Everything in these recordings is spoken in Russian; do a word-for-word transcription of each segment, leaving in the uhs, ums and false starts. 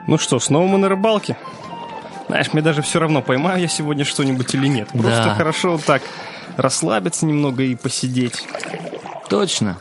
Ну что, снова мы на рыбалке? Знаешь, мне даже все равно, поймаю я сегодня что-нибудь или нет. Просто Да. хорошо вот так расслабиться немного и посидеть. Точно.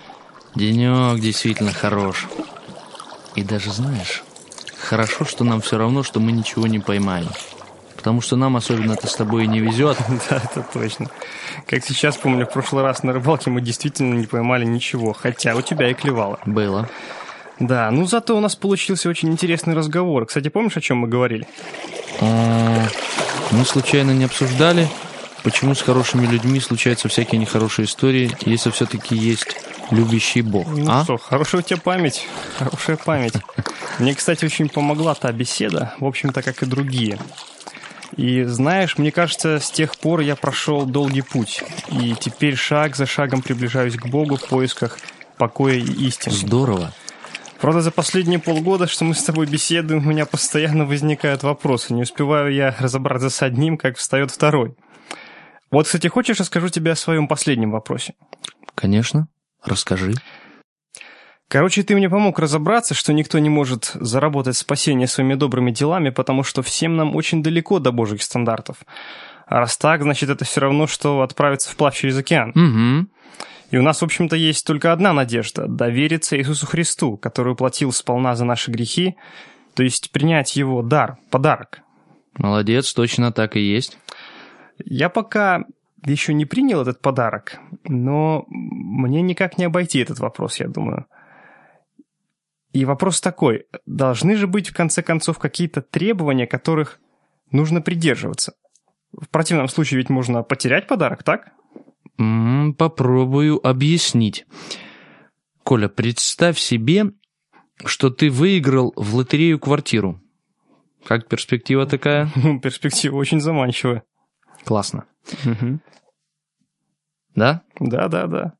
Денек действительно хорош. И даже, знаешь, хорошо, что нам все равно, что мы ничего не поймаем. Потому что нам особенно-то с тобой и не везет. Да, это точно. Как сейчас помню, в прошлый раз на рыбалке мы действительно не поймали ничего. Хотя у тебя и клевало. Было. Да, ну зато у нас получился очень интересный разговор. Кстати, помнишь, о чем мы говорили? А, мы случайно не обсуждали, почему с хорошими людьми случаются всякие нехорошие истории, если все-таки есть любящий Бог. Ну а? что, хорошая у тебя память. Хорошая память. Мне, кстати, очень помогла та беседа, в общем-то, как и другие. И знаешь, мне кажется, с тех пор я прошел долгий путь. И теперь шаг за шагом приближаюсь к Богу в поисках покоя и истины. Здорово. Правда, за последние полгода, что мы с тобой беседуем, у меня постоянно возникают вопросы. Не успеваю я разобраться с одним, как встает второй. Вот, кстати, хочешь, расскажу тебе о своем последнем вопросе? Конечно. Расскажи. Короче, ты мне помог разобраться, что никто не может заработать спасение своими добрыми делами, потому что всем нам очень далеко до божьих стандартов. А раз так, значит, это все равно, что отправиться вплавь через океан. Угу. И у нас, в общем-то, есть только одна надежда – довериться Иисусу Христу, который уплатил сполна за наши грехи, то есть принять Его дар, подарок. Молодец, точно так и есть. Я пока еще не принял этот подарок, но мне никак не обойти этот вопрос, я думаю. И вопрос такой: должны же быть, в конце концов, какие-то требования, которых нужно придерживаться. В противном случае ведь можно потерять подарок, так? М-м, попробую объяснить. Коля, представь себе, что ты выиграл в лотерею квартиру. Как перспектива такая? Перспектива очень заманчивая. Классно. Угу. Да? Да, да, да.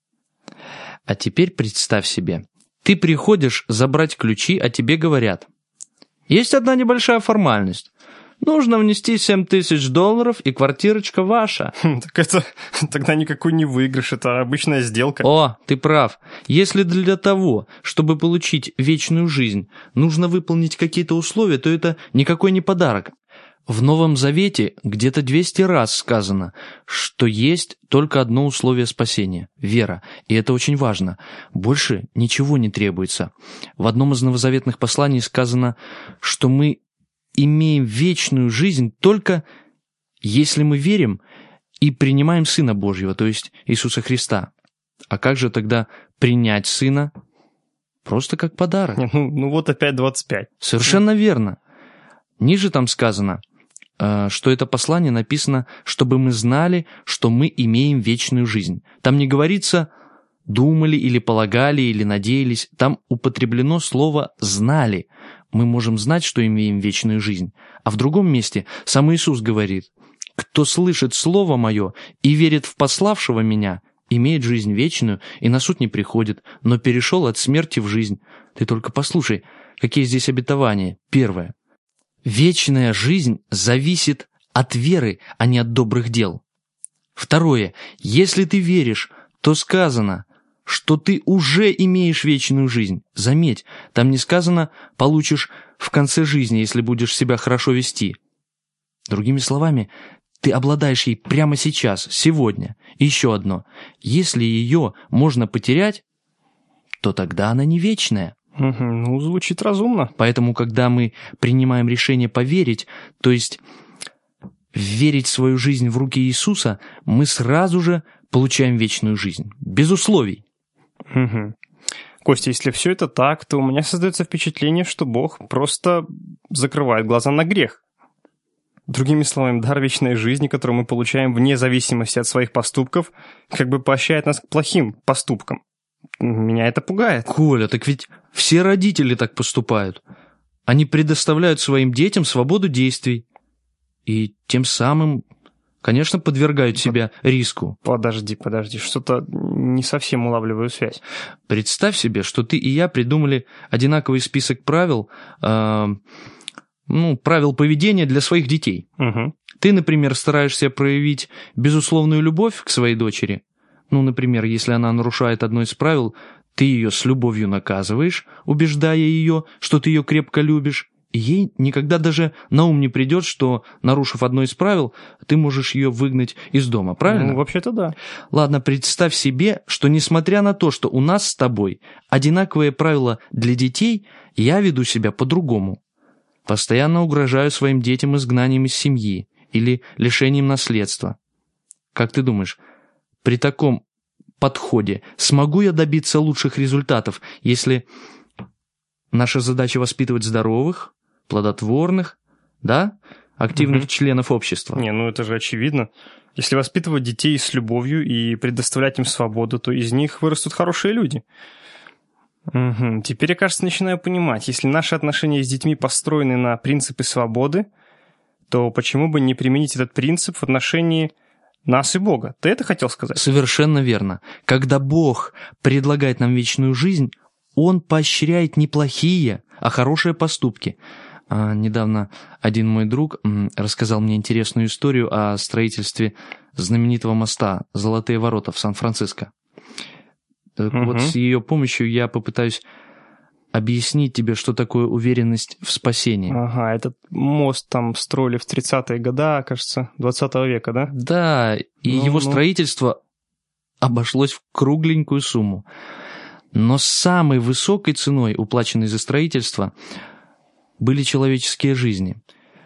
А теперь представь себе, ты приходишь забрать ключи, а тебе говорят: есть одна небольшая формальность. Нужно внести семь тысяч долларов, и квартирочка ваша. Так это тогда никакой не выигрыш, это обычная сделка. О, ты прав. Если для того, чтобы получить вечную жизнь, нужно выполнить какие-то условия, то это никакой не подарок. В Новом Завете где-то двести раз сказано, что есть только одно условие спасения – вера. И это очень важно. Больше ничего не требуется. В одном из новозаветных посланий сказано, что мы имеем вечную жизнь только если мы верим и принимаем Сына Божьего, то есть Иисуса Христа. А как же тогда принять Сына? Просто как подарок. Ну, ну вот опять двадцать пять. Совершенно верно. Ниже там сказано, что это послание написано, чтобы мы знали, что мы имеем вечную жизнь. Там не говорится «думали» или «полагали» или «надеялись». Там употреблено слово «знали». Мы можем знать, что имеем вечную жизнь. А в другом месте сам Иисус говорит: «Кто слышит слово мое и верит в пославшего меня, имеет жизнь вечную и на суд не приходит, но перешел от смерти в жизнь». Ты только послушай, какие здесь обетования. Первое. Вечная жизнь зависит от веры, а не от добрых дел. Второе. Если ты веришь, то сказано, что ты уже имеешь вечную жизнь. Заметь, там не сказано «получишь в конце жизни, если будешь себя хорошо вести». Другими словами, ты обладаешь ей прямо сейчас, сегодня. И еще одно. Если ее можно потерять, то тогда она не вечная. Угу, ну, звучит разумно. Поэтому, когда мы принимаем решение поверить, то есть верить свою жизнь в руки Иисуса, мы сразу же получаем вечную жизнь. Без условий. Угу. Костя, если все это так, то у меня создается впечатление, что Бог просто закрывает глаза на грех. Другими словами, дар вечной жизни, который мы получаем вне зависимости от своих поступков, как бы поощряет нас к плохим поступкам. Меня это пугает. Коля, так ведь все родители так поступают. Они предоставляют своим детям свободу действий. И тем самым, конечно, подвергают себя риску. Подожди, подожди, что-то не совсем улавливаю связь. Представь себе, что ты и я придумали одинаковый список правил, э, ну, правил поведения для своих детей. Угу. Ты, например, стараешься проявить безусловную любовь к своей дочери. Ну, например, если она нарушает одно из правил, Ты ее с любовью наказываешь, убеждая ее, что ты ее крепко любишь, и ей никогда даже на ум не придет, что, нарушив одно из правил, ты можешь ее выгнать из дома, правильно? Ну, вообще-то да. Ладно, представь себе, что несмотря на то, что у нас с тобой одинаковые правила для детей, я веду себя по-другому. Постоянно угрожаю своим детям изгнанием из семьи или лишением наследства. Как ты думаешь, при таком подходе смогу я добиться лучших результатов, если наша задача воспитывать здоровых, плодотворных, да, активных Угу. членов общества? Не, ну это же очевидно. Если воспитывать детей с любовью и предоставлять им свободу, то из них вырастут хорошие люди. Угу. Теперь я, кажется, начинаю понимать, если наши отношения с детьми построены на принципе свободы, то почему бы не применить этот принцип в отношении нас и Бога? Ты это хотел сказать? Совершенно верно. Когда Бог предлагает нам вечную жизнь, Он поощряет не плохие, а хорошие поступки. А, недавно один мой друг м, рассказал мне интересную историю о строительстве знаменитого моста «Золотые ворота» в Сан-Франциско. Так Мгм. вот, с ее помощью я попытаюсь объяснить тебе, что такое уверенность в спасении. Ага, этот мост там строили в тридцатые годы, кажется, двадцатого века, да? Да, и Ну, его ну. строительство обошлось в кругленькую сумму. Но самой высокой ценой, уплаченной за строительство, были человеческие жизни.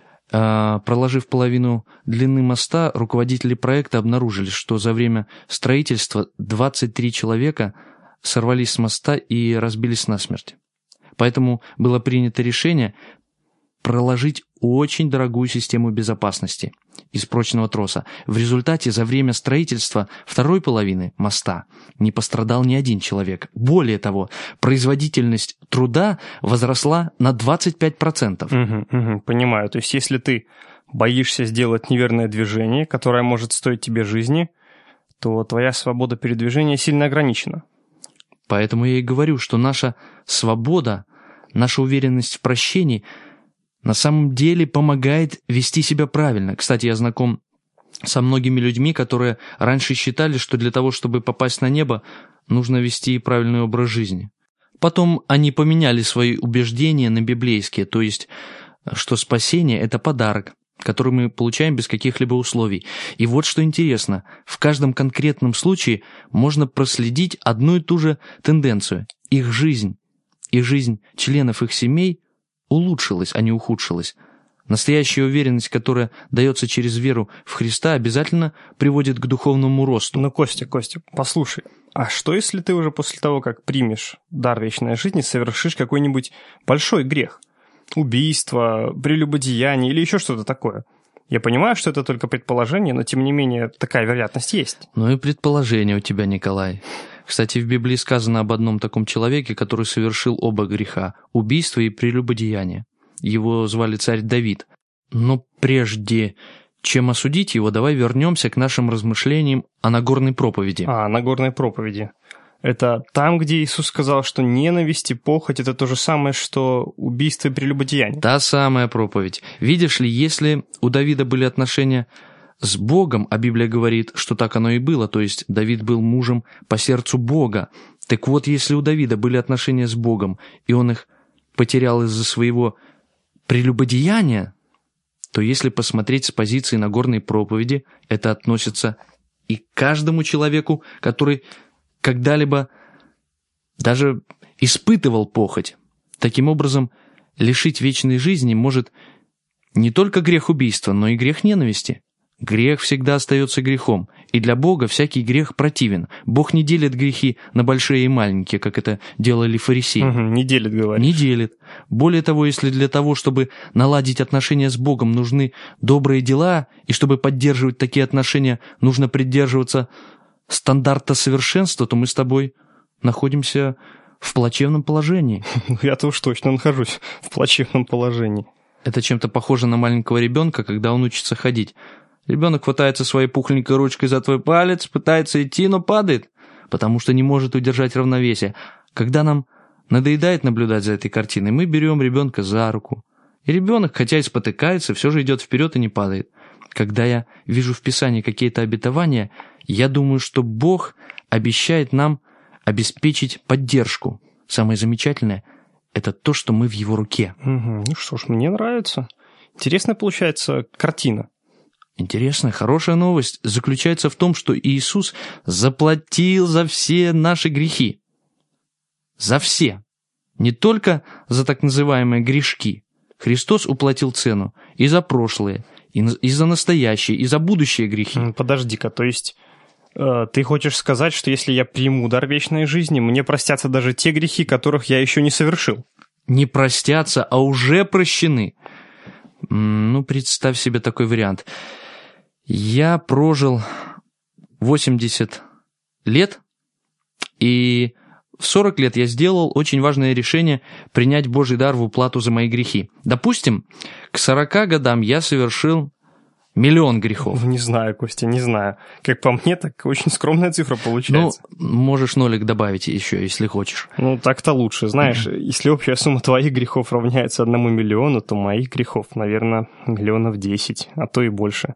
А, проложив половину длины моста, руководители проекта обнаружили, что за время строительства двадцать три человека сорвались с моста и разбились насмерть. Поэтому было принято решение проложить очень дорогую систему безопасности из прочного троса. В результате за время строительства второй половины моста не пострадал ни один человек. Более того, производительность труда возросла на двадцать пять процентов. Угу, угу, понимаю. То есть, если ты боишься сделать неверное движение, которое может стоить тебе жизни, то твоя свобода передвижения сильно ограничена. Поэтому я и говорю, что наша свобода, наша уверенность в прощении на самом деле помогает вести себя правильно. Кстати, я знаком со многими людьми, которые раньше считали, что для того, чтобы попасть на небо, нужно вести правильный образ жизни. Потом они поменяли свои убеждения на библейские, то есть, что спасение – это подарок, который мы получаем без каких-либо условий. И вот что интересно, в каждом конкретном случае можно проследить одну и ту же тенденцию. Их жизнь и жизнь членов их семей улучшилась, а не ухудшилась. Настоящая уверенность, которая дается через веру в Христа, обязательно приводит к духовному росту. Ну, Костя, Костя, послушай, а что если ты уже после того, как примешь дар вечной жизни, совершишь какой-нибудь большой грех? Убийство, прелюбодеяние или еще что-то такое? Я понимаю, что это только предположение, но тем не менее такая вероятность есть. Ну и предположение у тебя, Николай. Кстати, в Библии сказано об одном таком человеке, который совершил оба греха – убийство и прелюбодеяние. Его звали царь Давид. Но прежде чем осудить его, давай вернемся к нашим размышлениям о Нагорной проповеди. А, Нагорной проповеди. Это там, где Иисус сказал, что ненависть и похоть – это то же самое, что убийство и прелюбодеяние. Та самая проповедь. Видишь ли, если у Давида были отношения с Богом, а Библия говорит, что так оно и было, то есть Давид был мужем по сердцу Бога. Так вот, если у Давида были отношения с Богом, и он их потерял из-за своего прелюбодеяния, то если посмотреть с позиции Нагорной проповеди, это относится и к каждому человеку, который когда-либо даже испытывал похоть. Таким образом, лишить вечной жизни может не только грех убийства, но и грех ненависти. Грех всегда остается грехом, и для Бога всякий грех противен. Бог не делит грехи на большие и маленькие, как это делали фарисеи. Угу, не делит, говоришь. Не делит. Более того, если для того, чтобы наладить отношения с Богом, нужны добрые дела, и чтобы поддерживать такие отношения, нужно придерживаться стандарта совершенства, то мы с тобой находимся в плачевном положении. Я-то уж точно нахожусь в плачевном положении. Это чем-то похоже на маленького ребенка, когда он учится ходить. Ребенок хватается своей пухленькой ручкой за твой палец, пытается идти, но падает, потому что не может удержать равновесие. Когда нам надоедает наблюдать за этой картиной, мы берем ребенка за руку. И ребенок, хотя и спотыкается, все же идет вперед и не падает. Когда я вижу в Писании какие-то обетования, я думаю, что Бог обещает нам обеспечить поддержку. Самое замечательное – это то, что мы в Его руке. Угу. Ну что ж, мне нравится. Интересная получается картина. Интересная, хорошая новость заключается в том, что Иисус заплатил за все наши грехи. За все. Не только за так называемые грешки. Христос уплатил цену и за прошлые, и за настоящие, и за будущие грехи. Подожди-ка, то есть э, ты хочешь сказать, что если я приму дар вечной жизни, мне простятся даже те грехи, которых я еще не совершил? Не простятся, а уже прощены. Ну, представь себе такой вариант. Я прожил восемьдесят лет, и в сорок лет я сделал очень важное решение принять Божий дар в уплату за мои грехи. Допустим, к сорока годам я совершил миллион грехов. Не знаю, Костя, не знаю. Как по мне, так очень скромная цифра получается. Ну, можешь нолик добавить еще, если хочешь. Ну, так-то лучше. Знаешь, mm-hmm. если общая сумма твоих грехов равняется одному миллиону, то моих грехов, наверное, миллионов десять, а то и больше.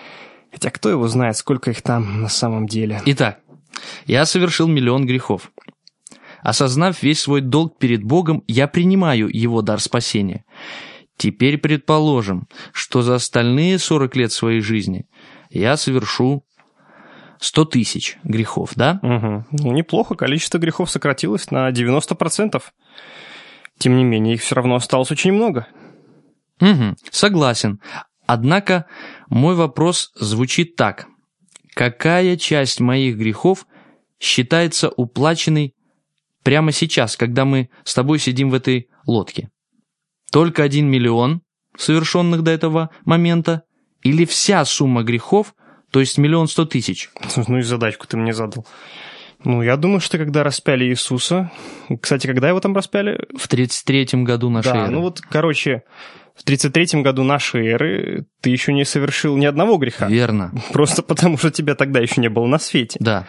Хотя кто его знает, сколько их там на самом деле. Итак, я совершил миллион грехов. Осознав весь свой долг перед Богом, я принимаю Его дар спасения. Теперь предположим, что за остальные сорок лет своей жизни я совершу сто тысяч грехов, да? Угу. Ну, неплохо, количество грехов сократилось на девяносто процентов. Тем не менее, их все равно осталось очень много. Угу, согласен. Однако мой вопрос звучит так. Какая часть моих грехов считается уплаченной прямо сейчас, когда мы с тобой сидим в этой лодке? Только один миллион, совершенных до этого момента, или вся сумма грехов, то есть миллион сто тысяч? Ну и задачку ты мне задал. Ну, я думаю, что когда распяли Иисуса... Кстати, когда его там распяли? В тридцать третьем году нашей да, эры. Ну вот, короче, в тридцать третьем году нашей эры ты еще не совершил ни одного греха. Верно. Просто потому, что тебя тогда еще не было на свете. Да.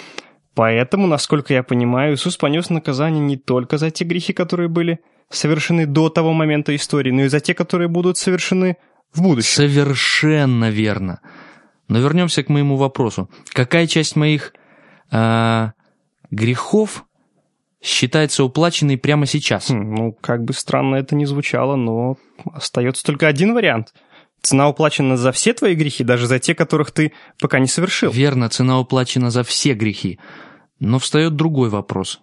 Поэтому, насколько я понимаю, Иисус понес наказание не только за те грехи, которые были совершены до того момента истории, но и за те, которые будут совершены в будущем. Совершенно верно. Но вернемся к моему вопросу. Какая часть моих э, грехов считается уплаченной прямо сейчас? Хм, ну, как бы странно это ни звучало, но остается только один вариант. Цена уплачена за все твои грехи, даже за те, которых ты пока не совершил. Верно, цена уплачена за все грехи. Но встает другой вопрос.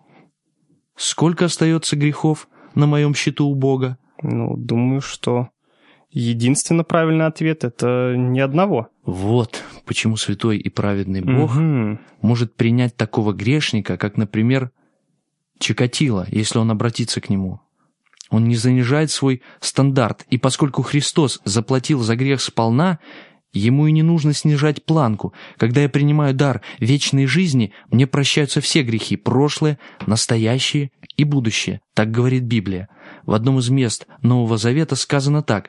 Сколько остается грехов на моем счету у Бога? Ну, думаю, что единственно правильный ответ – это ни одного. Вот почему святой и праведный Бог угу. может принять такого грешника, как, например, Чикатило, если он обратится к нему. Он не занижает свой стандарт, и поскольку Христос заплатил за грех сполна, ему и не нужно снижать планку. Когда я принимаю дар вечной жизни, мне прощаются все грехи, прошлое, настоящее и будущее. Так говорит Библия. В одном из мест Нового Завета сказано так.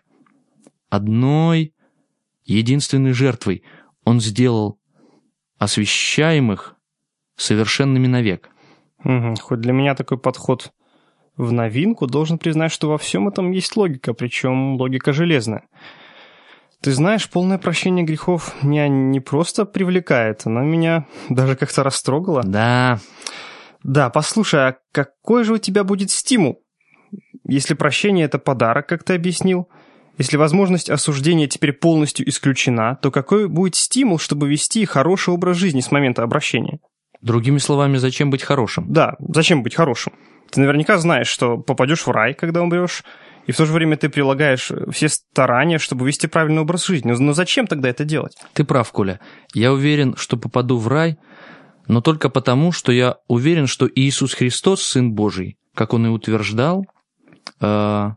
Одной единственной жертвой он сделал освящаемых совершенными навек. Угу. Хоть для меня такой подход в новинку, должен признать, что во всем этом есть логика, причем логика железная. Ты знаешь, полное прощение грехов меня не просто привлекает, оно меня даже как-то растрогало. Да. Да, послушай, а какой же у тебя будет стимул? Если прощение – это подарок, как ты объяснил, если возможность осуждения теперь полностью исключена, то какой будет стимул, чтобы вести хороший образ жизни с момента обращения? Другими словами, зачем быть хорошим? Да, зачем быть хорошим? Ты наверняка знаешь, что попадешь в рай, когда умрешь, и в то же время ты прилагаешь все старания, чтобы вести правильный образ жизни. Но зачем тогда это делать? Ты прав, Коля. Я уверен, что попаду в рай, но только потому, что я уверен, что Иисус Христос, Сын Божий, как Он и утверждал, э,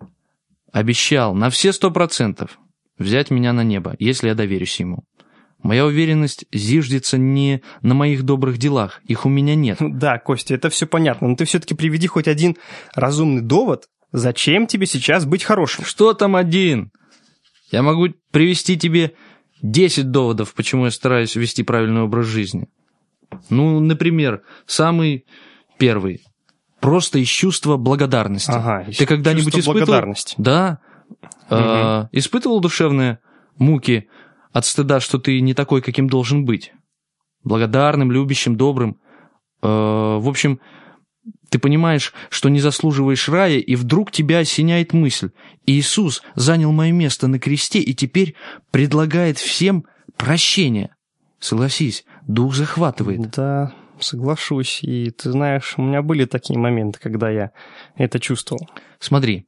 обещал на все сто процентов взять меня на небо, если я доверюсь Ему. Моя уверенность зиждется не на моих добрых делах, их у меня нет. Да, Костя, это все понятно, но ты все-таки приведи хоть один разумный довод, зачем тебе сейчас быть хорошим? Что там один? Я могу привести тебе десять доводов, почему я стараюсь вести правильный образ жизни. Ну, например, самый первый. Просто из чувства благодарности. Ага, ты когда-нибудь испытывал? Благодарность. Да. Угу. Э, испытывал душевные муки от стыда, что ты не такой, каким должен быть? Благодарным, любящим, добрым. в общем, ты понимаешь, что не заслуживаешь рая, и вдруг тебя осеняет мысль: Иисус занял мое место на кресте и теперь предлагает всем прощение. Согласись, дух захватывает. Да, соглашусь. И ты знаешь, у меня были такие моменты, когда я это чувствовал. Смотри,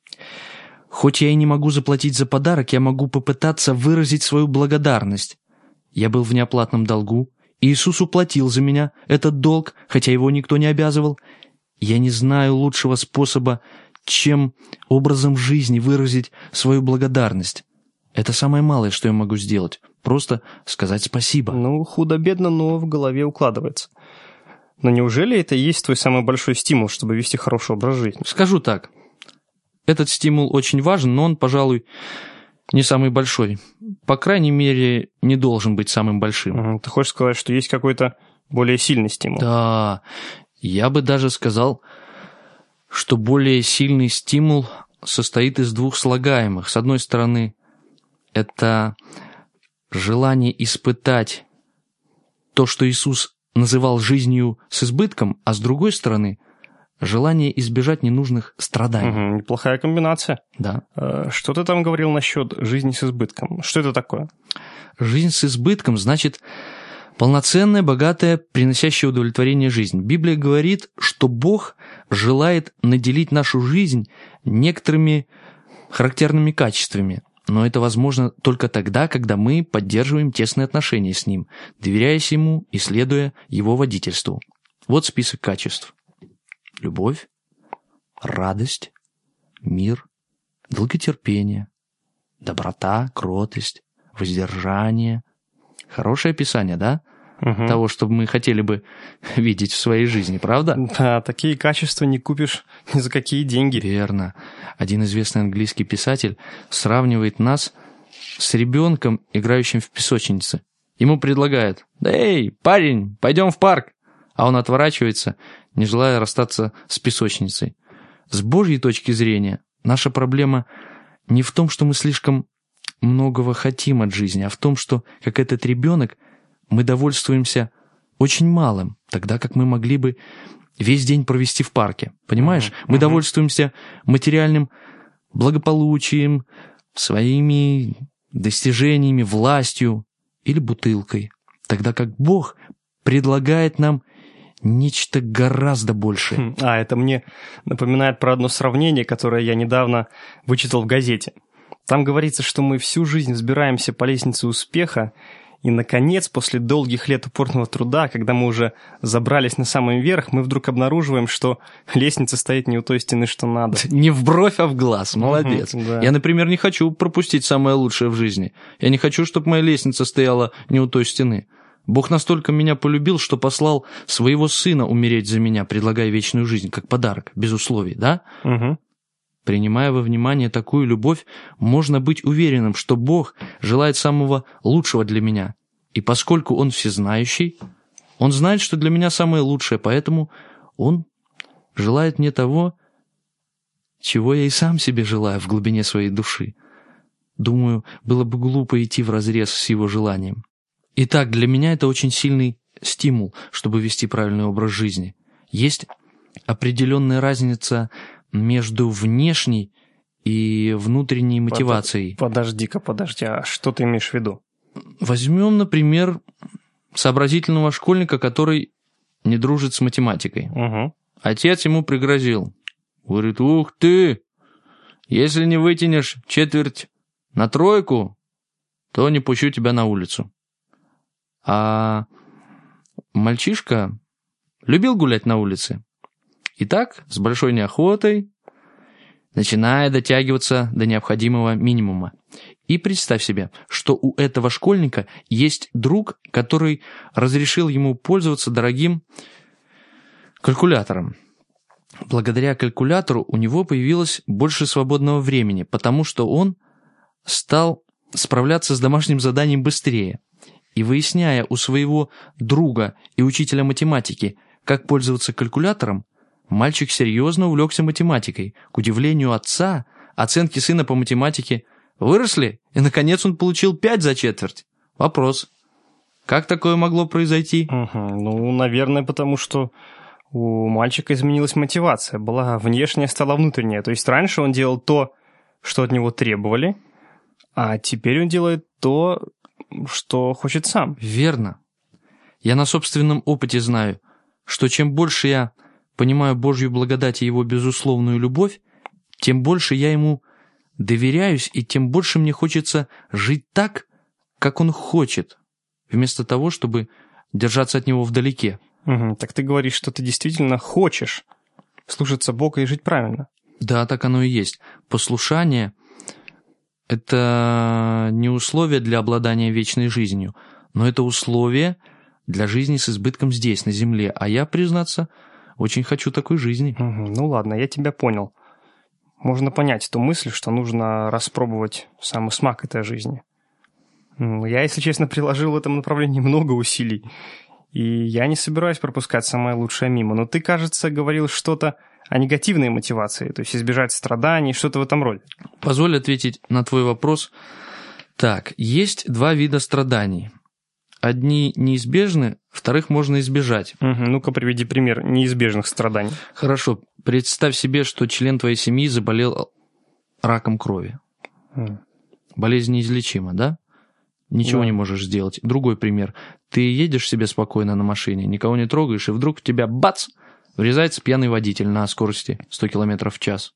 хоть я и не могу заплатить за подарок, я могу попытаться выразить свою благодарность. Я был в неоплатном долгу, Иисус уплатил за меня этот долг, хотя его никто не обязывал. Я не знаю лучшего способа, чем образом жизни выразить свою благодарность. Это самое малое, что я могу сделать. Просто сказать спасибо. Ну, худо-бедно, но в голове укладывается. Но неужели это и есть твой самый большой стимул, чтобы вести хороший образ жизни? Скажу так. Этот стимул очень важен, но он, пожалуй, не самый большой. По крайней мере, не должен быть самым большим. Ты хочешь сказать, что есть какой-то более сильный стимул? Да, я бы даже сказал, что более сильный стимул состоит из двух слагаемых. С одной стороны, это желание испытать то, что Иисус называл жизнью с избытком, а с другой стороны, желание избежать ненужных страданий. Угу, неплохая комбинация. Да. Что ты там говорил насчет жизни с избытком? Что это такое? Жизнь с избытком значит полноценная, богатая, приносящая удовлетворение жизнь. Библия говорит, что Бог желает наделить нашу жизнь некоторыми характерными качествами. Но это возможно только тогда, когда мы поддерживаем тесные отношения с Ним, доверяясь Ему и следуя Его водительству. Вот список качеств. Любовь, радость, мир, долготерпение, доброта, кротость, воздержание. Хорошее описание, да? Угу. Того, что мы хотели бы видеть в своей жизни, правда? Да, такие качества не купишь ни за какие деньги. Верно. Один известный английский писатель сравнивает нас с ребенком, играющим в песочнице. Ему предлагают: «Эй, парень, пойдем в парк!» А он отворачивается, не желая расстаться с песочницей. С Божьей точки зрения, наша проблема не в том, что мы слишком многого хотим от жизни, а в том, что, как этот ребенок, мы довольствуемся очень малым, тогда как мы могли бы весь день провести в парке. Понимаешь? Uh-huh. Мы uh-huh. довольствуемся материальным благополучием, своими достижениями, властью или бутылкой, тогда как Бог предлагает нам нечто гораздо большее. А, это мне напоминает про одно сравнение, которое я недавно вычитал в газете. Там говорится, что мы всю жизнь взбираемся по лестнице успеха, и, наконец, после долгих лет упорного труда, когда мы уже забрались на самый верх, мы вдруг обнаруживаем, что лестница стоит не у той стены, что надо. Не в бровь, а в глаз. Молодец. Угу, да. Я, например, не хочу пропустить самое лучшее в жизни. Я не хочу, чтобы моя лестница стояла не у той стены. Бог настолько меня полюбил, что послал своего сына умереть за меня, предлагая вечную жизнь, как подарок, без условий, да? Угу. Принимая во внимание такую любовь, можно быть уверенным, что Бог желает самого лучшего для меня. И поскольку Он всезнающий, Он знает, что для меня самое лучшее, поэтому Он желает мне того, чего я и сам себе желаю в глубине своей души. Думаю, было бы глупо идти вразрез с Его желанием. Итак, для меня это очень сильный стимул, чтобы вести правильный образ жизни. Есть определенная разница между внешней и внутренней мотивацией. Подожди-ка, подожди, а что ты имеешь в виду? Возьмем, например, сообразительного школьника, который не дружит с математикой. Угу. Отец ему пригрозил. Говорит: ух ты, если не вытянешь четверть на тройку, то не пущу тебя на улицу. А мальчишка любил гулять на улице. И так, с большой неохотой, начиная дотягиваться до необходимого минимума. И представь себе, что у этого школьника есть друг, который разрешил ему пользоваться дорогим калькулятором. Благодаря калькулятору у него появилось больше свободного времени, потому что он стал справляться с домашним заданием быстрее. И выясняя у своего друга и учителя математики, как пользоваться калькулятором, мальчик серьезно увлекся математикой. К удивлению отца, оценки сына по математике выросли, и, наконец, он получил пять за четверть. Вопрос: Как такое могло произойти? Угу. Ну, наверное, потому что у мальчика изменилась мотивация. Была внешняя, стала внутренняя. То есть раньше он делал то, что от него требовали, а теперь он делает то, что хочет сам. Верно. Я на собственном опыте знаю, что чем больше я понимаю Божью благодать и Его безусловную любовь, тем больше я Ему доверяюсь, и тем больше мне хочется жить так, как Он хочет, вместо того, чтобы держаться от Него вдалеке. Угу. Так ты говоришь, что ты действительно хочешь слушаться Бога и жить правильно. Да, так оно и есть. Послушание – это не условие для обладания вечной жизнью, но это условие для жизни с избытком здесь, на земле. А я, признаться, очень хочу такой жизни. Угу. Ну ладно, я тебя понял. Можно понять ту мысль, что нужно распробовать самый смак этой жизни. Я, если честно, приложил в этом направлении много усилий, и я не собираюсь пропускать самое лучшее мимо. Но ты, кажется, говорил что-то о негативной мотивации, то есть избежать страданий, что-то в этом роде. Позволь ответить на твой вопрос. Так, есть два вида страданий. Одни неизбежны, вторых можно избежать. Угу. Ну-ка, приведи пример неизбежных страданий. Хорошо. Представь себе, что член твоей семьи заболел раком крови. Mm. Болезнь неизлечима, да? Ничего Да. не можешь сделать. Другой пример. Ты едешь себе спокойно на машине, никого не трогаешь, и вдруг в тебя, бац, врезается пьяный водитель на скорости сто километров в час.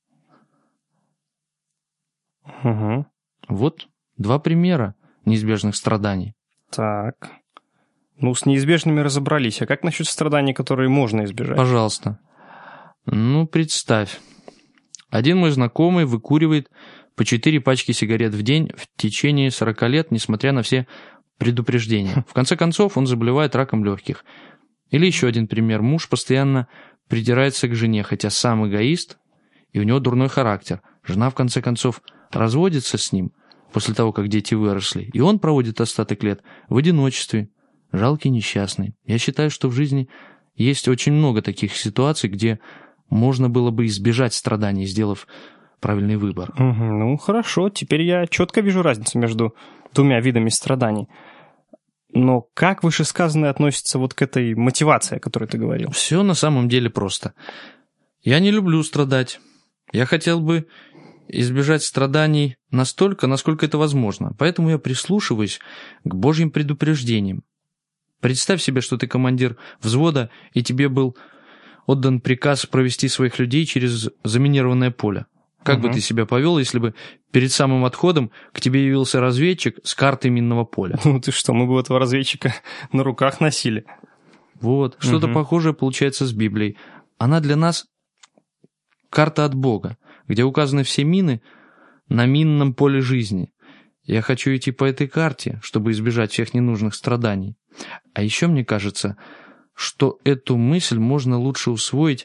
Угу. Вот два примера неизбежных страданий. Так. Ну, с неизбежными разобрались. А как насчет страданий, которые можно избежать? Пожалуйста. Ну, представь. Один мой знакомый выкуривает по четыре пачки сигарет в день в течение сорока лет, несмотря на все предупреждения. В конце концов, он заболевает раком легких. Или еще один пример. Муж постоянно придирается к жене, хотя сам эгоист, и у него дурной характер. Жена, в конце концов, разводится с ним после того, как дети выросли, и он проводит остаток лет в одиночестве. Жалкий, несчастный. Я считаю, что в жизни есть очень много таких ситуаций, где можно было бы избежать страданий, сделав правильный выбор. Угу. Ну, хорошо. Теперь я четко вижу разницу между двумя видами страданий. Но как вышесказанное относится вот к этой мотивации, о которой ты говорил? Все на самом деле просто. Я не люблю страдать. Я хотел бы избежать страданий настолько, насколько это возможно. Поэтому я прислушиваюсь к Божьим предупреждениям. Представь себе, что ты командир взвода, и тебе был отдан приказ провести своих людей через заминированное поле. Как угу. бы ты себя повел, если бы перед самым отходом к тебе явился разведчик с картой минного поля? Ну ты что, мы бы этого разведчика на руках носили. Вот, что-то угу. похожее получается с Библией. Она для нас карта от Бога, где указаны все мины на минном поле жизни. Я хочу идти по этой карте, чтобы избежать всех ненужных страданий. А еще мне кажется, что эту мысль можно лучше усвоить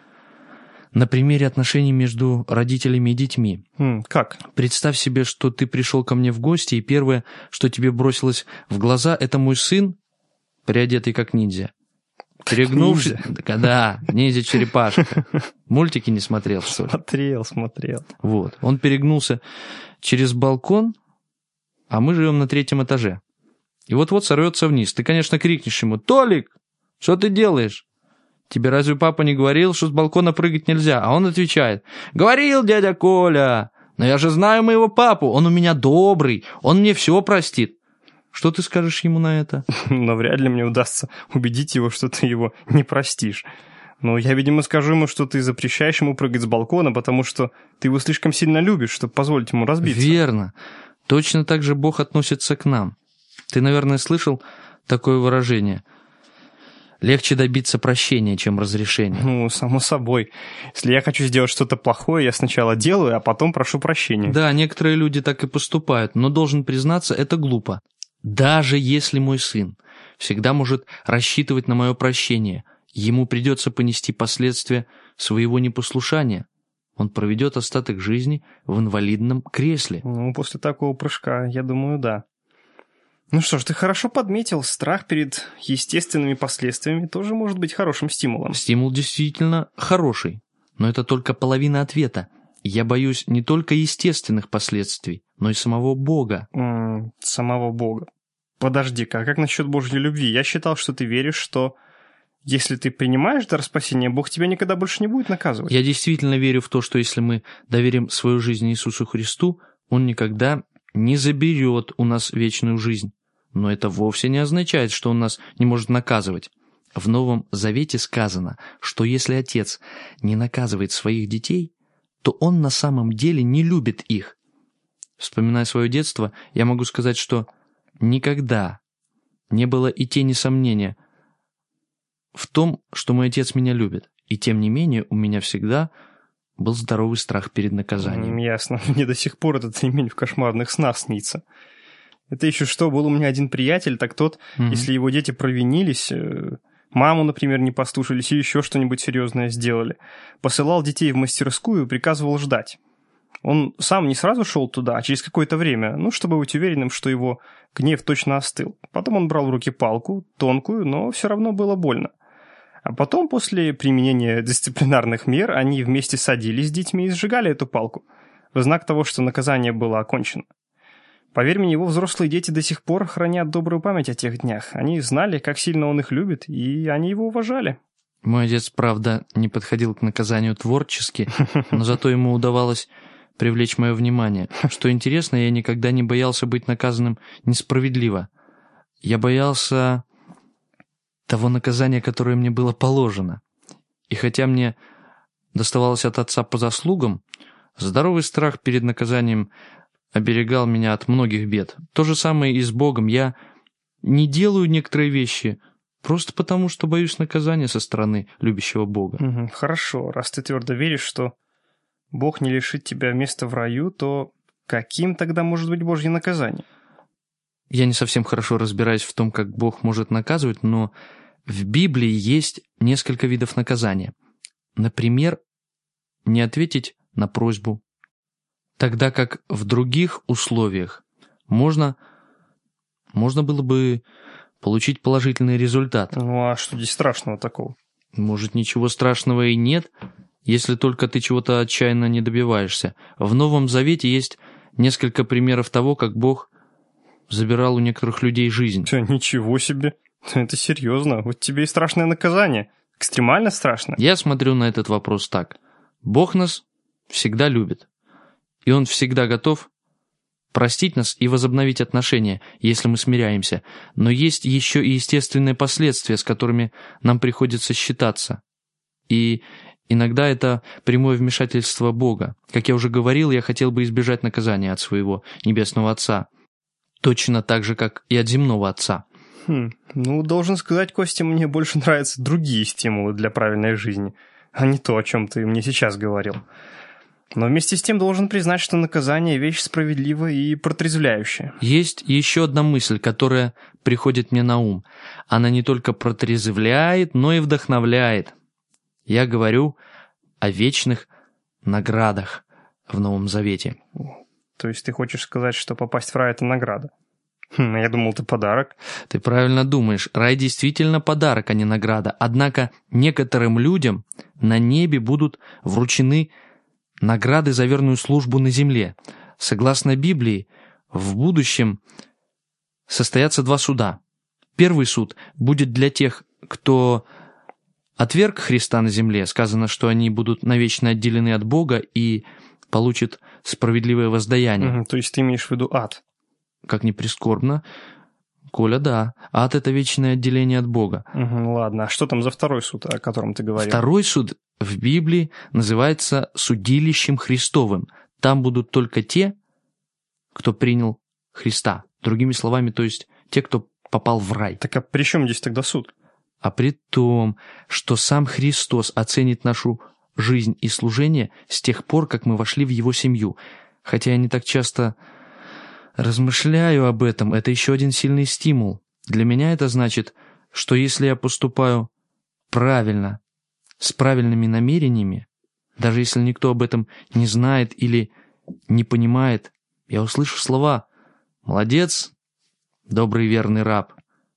на примере отношений между родителями и детьми. М, как? Представь себе, что ты пришел ко мне в гости, и первое, что тебе бросилось в глаза, это мой сын, приодетый как ниндзя. Перегнувшись... Да, да, ниндзя-черепашка. Мультики не смотрел, что ли? Смотрел, смотрел. Вот. Он перегнулся через балкон, а мы живем на третьем этаже. И вот-вот сорвется вниз. Ты, конечно, крикнешь ему: «Толик, что ты делаешь? Тебе разве папа не говорил, что с балкона прыгать нельзя?» А он отвечает: «Говорил, дядя Коля, но я же знаю моего папу, он у меня добрый, он мне все простит». Что ты скажешь ему на это? Но вряд ли мне удастся убедить его, что ты его не простишь. Но я, видимо, скажу ему, что ты запрещаешь ему прыгать с балкона, потому что ты его слишком сильно любишь, чтобы позволить ему разбиться. Верно. Точно так же Бог относится к нам. Ты, наверное, слышал такое выражение: легче добиться прощения, чем разрешения. Ну, само собой. Если я хочу сделать что-то плохое, я сначала делаю, а потом прошу прощения. Да, некоторые люди так и поступают, но должен признаться, это глупо. Даже если мой сын всегда может рассчитывать на мое прощение, ему придется понести последствия своего непослушания. Он проведет остаток жизни в инвалидном кресле. Ну, после такого прыжка, я думаю, да. Ну что ж, ты хорошо подметил, страх перед естественными последствиями тоже может быть хорошим стимулом. Стимул действительно хороший, но это только половина ответа. Я боюсь не только естественных последствий, но и самого Бога. М-м, самого Бога. подожди-ка, а как насчет Божьей любви? Я считал, что ты веришь, что если ты принимаешь дар спасения, Бог тебя никогда больше не будет наказывать. Я действительно верю в то, что если мы доверим свою жизнь Иисусу Христу, Он никогда не заберет у нас вечную жизнь. Но это вовсе не означает, что Он нас не может наказывать. В Новом Завете сказано, что если отец не наказывает своих детей, то он на самом деле не любит их. Вспоминая свое детство, я могу сказать, что никогда не было и тени сомнения в том, что мой отец меня любит. И тем не менее, у меня всегда был здоровый страх перед наказанием. Ясно. Мне до сих пор этот ремень в кошмарных снах снится. Это еще что, был у меня один приятель, так тот, mm-hmm. если его дети провинились, маму, например, не послушались или еще что-нибудь серьезное сделали, посылал детей в мастерскую и приказывал ждать. Он сам не сразу шел туда, а через какое-то время, ну, чтобы быть уверенным, что его гнев точно остыл. Потом он брал в руки палку, тонкую, но все равно было больно. А потом, после применения дисциплинарных мер, они вместе садились с детьми и сжигали эту палку, в знак того, что наказание было окончено. Поверь мне, его взрослые дети до сих пор хранят добрую память о тех днях. Они знали, как сильно он их любит, и они его уважали. Мой отец, правда, не подходил к наказанию творчески, но зато ему удавалось привлечь мое внимание. Что интересно, я никогда не боялся быть наказанным несправедливо. Я боялся того наказания, которое мне было положено. И хотя мне доставалось от отца по заслугам, здоровый страх перед наказанием оберегал меня от многих бед. То же самое и с Богом. Я не делаю некоторые вещи просто потому, что боюсь наказания со стороны любящего Бога. Угу, хорошо, раз ты твердо веришь, что Бог не лишит тебя места в раю, то каким тогда может быть Божье наказание? Я не совсем хорошо разбираюсь в том, как Бог может наказывать, но в Библии есть несколько видов наказания. Например, не ответить на просьбу, тогда как в других условиях можно, можно было бы получить положительный результат. Ну а что здесь страшного такого? Может, ничего страшного и нет, если только ты чего-то отчаянно не добиваешься. В Новом Завете есть несколько примеров того, как Бог забирал у некоторых людей жизнь. Что, ничего себе. Это серьезно. Вот тебе и страшное наказание. Экстремально страшно. Я смотрю на этот вопрос так. Бог нас всегда любит. И Он всегда готов простить нас и возобновить отношения, если мы смиряемся. Но есть еще и естественные последствия, с которыми нам приходится считаться. И иногда это прямое вмешательство Бога. Как я уже говорил, я хотел бы избежать наказания от своего Небесного Отца. Точно так же, как и от земного Отца. Хм, ну, должен сказать, Костя, мне больше нравятся другие стимулы для правильной жизни, а не то, о чем ты мне сейчас говорил. Но вместе с тем должен признать, что наказание – вещь справедливая и протрезвляющая. Есть еще одна мысль, которая приходит мне на ум. Она не только протрезвляет, но и вдохновляет. Я говорю о вечных наградах в Новом Завете. То есть ты хочешь сказать, что попасть в рай – это награда? Хм, я думал, это подарок. Ты правильно думаешь. Рай действительно подарок, а не награда. Однако некоторым людям на небе будут вручены награды за верную службу на земле. Согласно Библии, в будущем состоятся два суда. Первый суд будет для тех, кто отверг Христа на земле. Сказано, что они будут навечно отделены от Бога и получат справедливое воздаяние. Угу, то есть ты имеешь в виду ад? Как ни прискорбно, Коля, да. Ад — это вечное отделение от Бога. Угу, ладно, а что там за второй суд, о котором ты говорил? Второй суд в Библии называется судилищем Христовым. Там будут только те, кто принял Христа. Другими словами, то есть те, кто попал в рай. Так а при чем здесь тогда суд? А при том, что сам Христос оценит нашу жизнь и служение с тех пор, как мы вошли в Его семью. Хотя я не так часто размышляю об этом, это еще один сильный стимул. Для меня это значит, что если я поступаю правильно, с правильными намерениями, даже если никто об этом не знает или не понимает, я услышу слова «Молодец, добрый верный раб».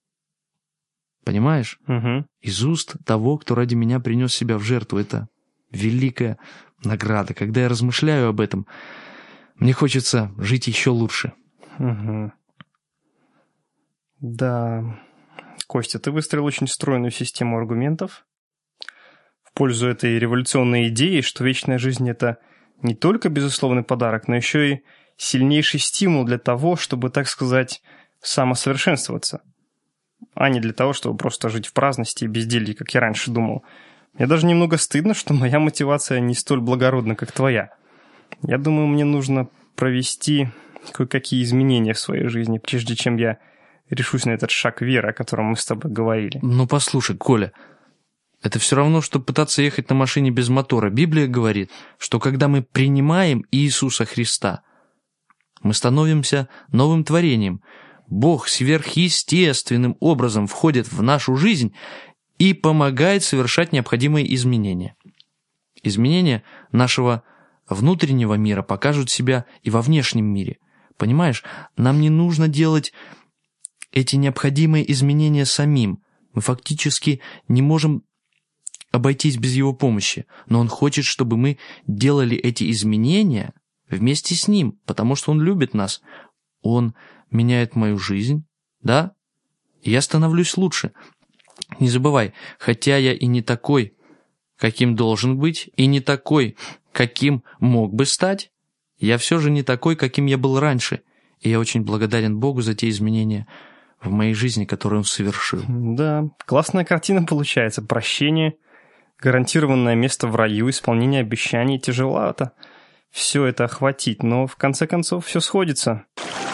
Понимаешь? Угу. Из уст того, кто ради меня принес себя в жертву. Это великая награда. Когда я размышляю об этом, мне хочется жить еще лучше. Угу. Да, Костя, ты выстроил очень стройную систему аргументов в пользу этой революционной идеи, что вечная жизнь – это не только безусловный подарок, но еще и сильнейший стимул для того, чтобы, так сказать, самосовершенствоваться, а не для того, чтобы просто жить в праздности и безделье, как я раньше думал. Мне даже немного стыдно, что моя мотивация не столь благородна, как твоя. Я думаю, мне нужно провести кое-какие изменения в своей жизни, прежде чем я решусь на этот шаг веры, о котором мы с тобой говорили. Ну, послушай, Коля, это все равно, что пытаться ехать на машине без мотора. Библия говорит, что когда мы принимаем Иисуса Христа, мы становимся новым творением. Бог сверхъестественным образом входит в нашу жизнь и помогает совершать необходимые изменения. Изменения нашего внутреннего мира покажут себя и во внешнем мире. Понимаешь, нам не нужно делать эти необходимые изменения самим. Мы фактически не можем обойтись без его помощи, но он хочет, чтобы мы делали эти изменения вместе с ним, потому что он любит нас. Он меняет мою жизнь, да? И я становлюсь лучше. Не забывай, хотя я и не такой, каким должен быть, и не такой, каким мог бы стать, я все же не такой, каким я был раньше. И я очень благодарен Богу за те изменения в моей жизни, которые он совершил. Да, классная картина получается. Прощение, гарантированное место в раю, исполнение обещаний. Тяжеловато все это охватить, но в конце концов все сходится.